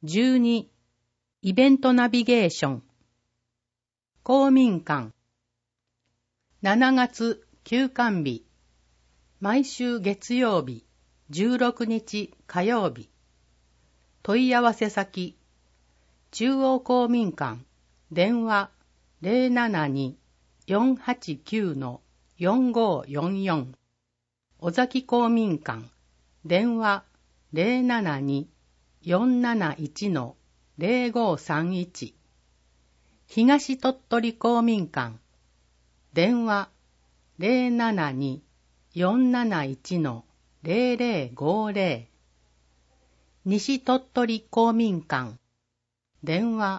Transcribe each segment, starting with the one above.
12、イベントナビゲーション。公民館。7月休館日。毎週月曜日、16日火曜日。問い合わせ先。中央公民館。電話 072-489-4544。尾崎公民館。電話 072-471-0531。東鳥取公民館。電話 072-471-0050。西鳥取公民館。電話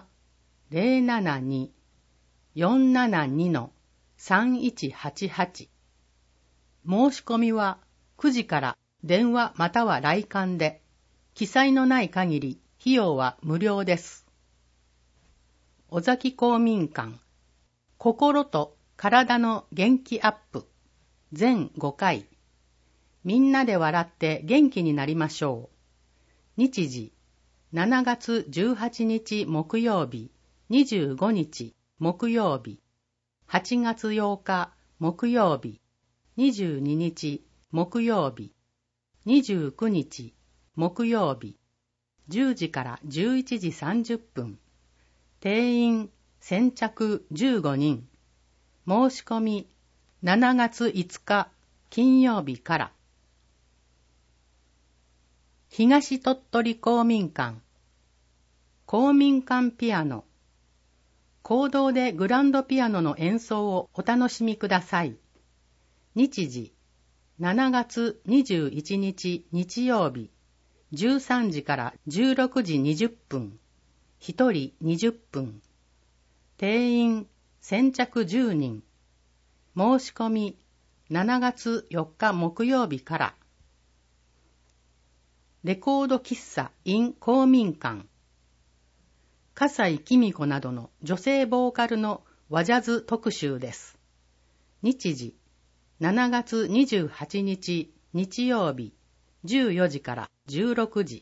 072-472-3188。申し込みは9時から電話または来館で、記載のない限り費用は無料です。尾崎公民館。心と体の元気アップ。全5回。みんなで笑って元気になりましょう。日時、7月18日木曜日、25日木曜日、8月8日木曜日、22日木曜日、29日木曜日、10時から11時30分。定員先着15人。申し込み7月5日金曜日から。東鳥取公民館。公民館ピアノ。公道でグランドピアノの演奏をお楽しみください。日時、7月21日日曜日、13時から16時20分。1人20分。定員先着10人。申し込み7月4日木曜日から。レコード喫茶 in 公民館。笠井紀美子などの女性ボーカルの和ジャズ特集です。日時、7月28日日曜日、14時から16時。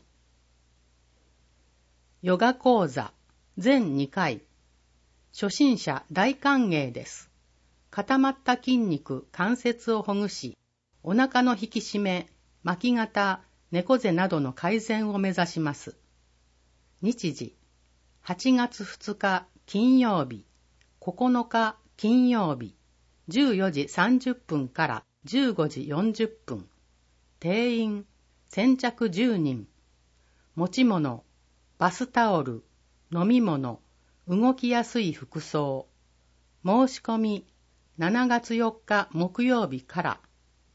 ヨガ講座、全2回。初心者大歓迎です。固まった筋肉、関節をほぐし、お腹の引き締め、巻き肩、猫背などの改善を目指します。日時、8月2日金曜日、9日金曜日、14時30分から15時40分。定員、先着10人。持ち物、バスタオル、飲み物、動きやすい服装。申し込み、7月4日木曜日から。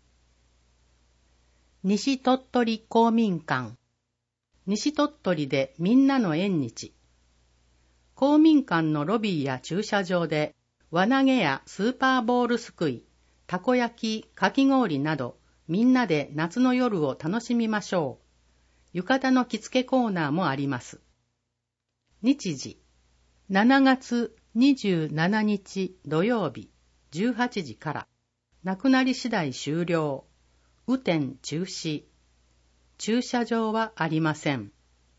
西鳥取公民館。西鳥取でみんなの縁日。公民館のロビーや駐車場で、輪投げやスーパーボールすくい、たこ焼き、かき氷など、みんなで夏の夜を楽しみましょう。浴衣の着付けコーナーもあります。日時、7月27日土曜日、18時から。なくなり次第終了。雨天中止。駐車場はありません。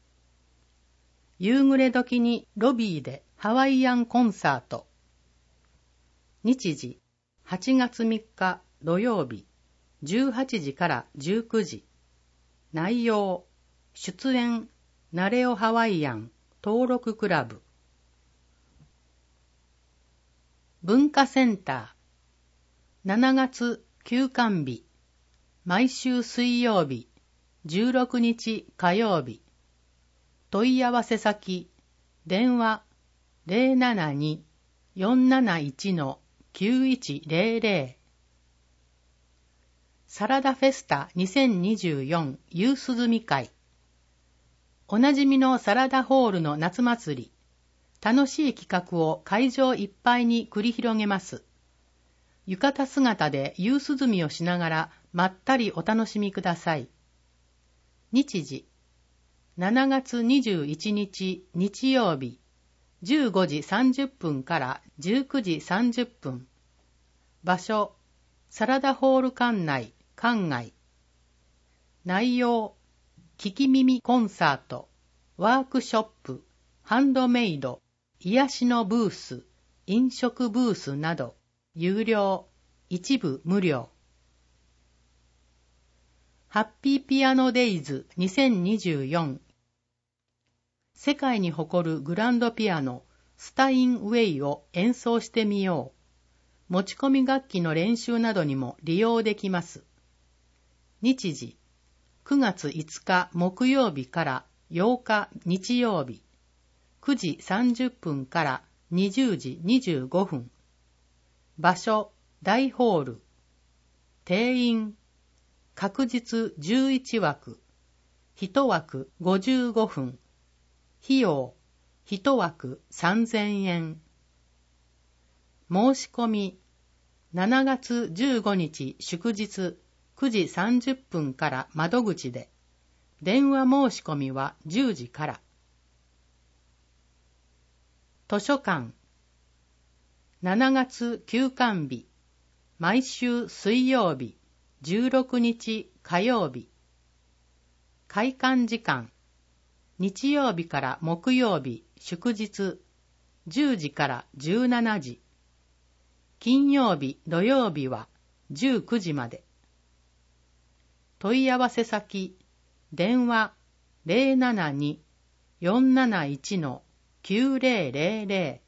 夕暮れ時にロビーでハワイアンコンサート。日時、8月3日土曜日、18時から19時。内容、出演、ナレオハワイアン登録クラブ。文化センター。7月休館日。毎週水曜日、16日火曜日。問い合わせ先、電話 072-471-9100。サラダフェスタ2024夕涼み会。おなじみのサラダホールの夏祭り。楽しい企画を会場いっぱいに繰り広げます。浴衣姿で夕涼みをしながらまったりお楽しみください。日時、7月21日日曜日、15時30分から19時30分。場所、サラダホール館内、館外。内容、聞き耳コンサート。 ワークショップ、ハンドメイド、癒しのブース、飲食ブースなど、有料、一部無料。ハッピーピアノデイズ2024。世界に誇るグランドピアノ、スタインウェイを演奏してみよう。持ち込み楽器の練習などにも利用できます。日時、9月5日木曜日から8日日曜日、9時30分から20時25分。場所、大ホール。定員、確実11枠。1枠55分。費用、1枠3000円。申し込み、7月15日祝日9時30分から窓口で、電話申し込みは10時から。図書館、7月休館日、毎週水曜日、16日火曜日。開館時間、日曜日から木曜日祝日10時から17時。金曜日土曜日は19時まで。問い合わせ先、電話 072-471-9000